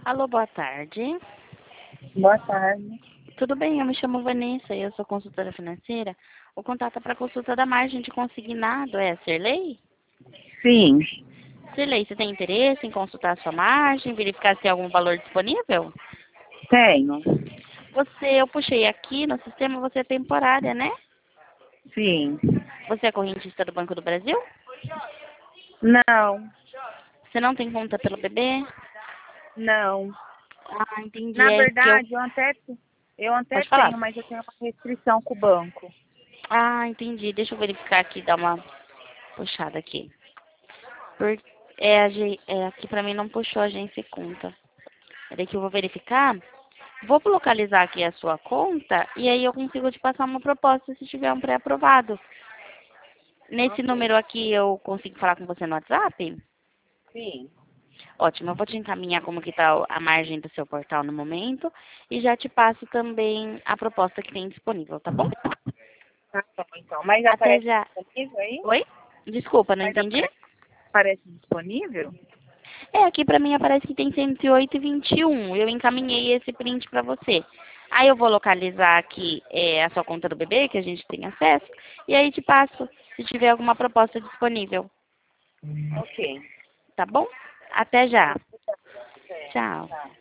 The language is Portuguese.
Alô, boa tarde. Boa tarde. Tudo bem? Eu me chamo Vanessa e eu sou consultora financeira. O contato é para consulta da margem de consignado, é a Sirlei? Sim, Sirlei, você tem interesse em consultar a sua margem, verificar se tem algum valor disponível? tenho. Eu puxei aqui no sistema, você é temporária, né? Sim. Você é correntista do Banco do Brasil? Não, Você não tem conta pelo bebê? não. Ah, entendi. Na É que eu... verdade, eu até Pode falar. tenho, mas eu tenho uma restrição com o banco. Ah, entendi. Deixa eu verificar aqui, dar uma puxada aqui. Aqui pra mim não puxou a agência e conta. Peraí que eu vou verificar. Vou localizar aqui a sua conta e aí eu consigo te passar uma proposta se tiver um pré-aprovado. Nesse Ok. número aqui eu consigo falar com você no WhatsApp? Sim. Ótimo, eu vou te encaminhar como que tá a margem do seu portal no momento e já te passo também a proposta que tem disponível, tá bom? Tá bom, então. Mas Até aparece já. disponível aí? Oi? Desculpa, não Mas entendi? aparece disponível? É, aqui pra mim aparece que tem 108,21. Eu encaminhei esse print pra você. Aí eu vou localizar aqui a sua conta do bebê, que a gente tem acesso, e aí te passo se tiver alguma proposta disponível. Ok. Tá bom? Até já. É, Tchau. tá.